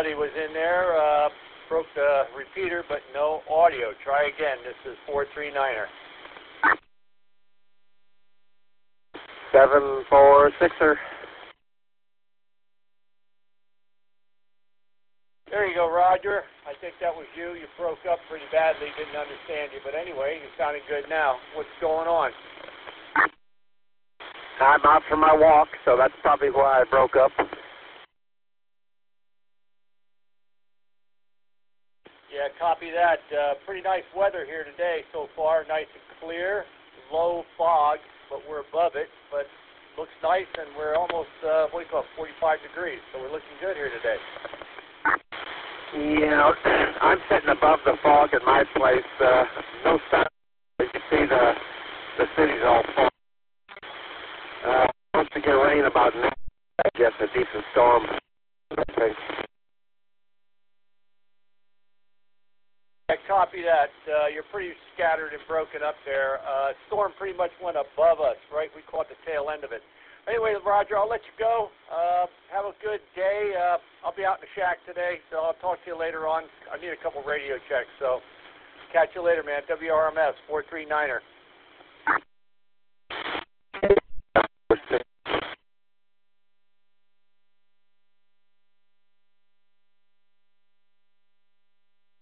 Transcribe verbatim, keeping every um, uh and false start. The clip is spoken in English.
Somebody was in there, uh, broke the repeater, but no audio. Try again. This is four three niner. seven four sixer. There you go, Roger. I think that was you. You broke up pretty badly. Didn't understand you. But anyway, you're sounding good now. What's going on? I'm out for my walk, so that's probably why I broke up. Yeah, copy that. Uh, pretty nice weather here today so far. Nice and clear. Low fog, but we're above it. But looks nice, and we're almost, uh, what do you call it, forty-five degrees. So we're looking good here today. Yeah, I'm sitting above the fog in my place. Uh, no sun. You can see the the city's all fog. Uh, supposed to get rain about now. I guess a decent storm. I think. I copy that. Uh, you're pretty scattered and broken up there. Uh, storm pretty much went above us, right? We caught the tail end of it. Anyway, Roger, I'll let you go. Uh, have a good day. Uh, I'll be out in the shack today, so I'll talk to you later on. I need a couple radio checks, so catch you later, man. W R M S four three niner.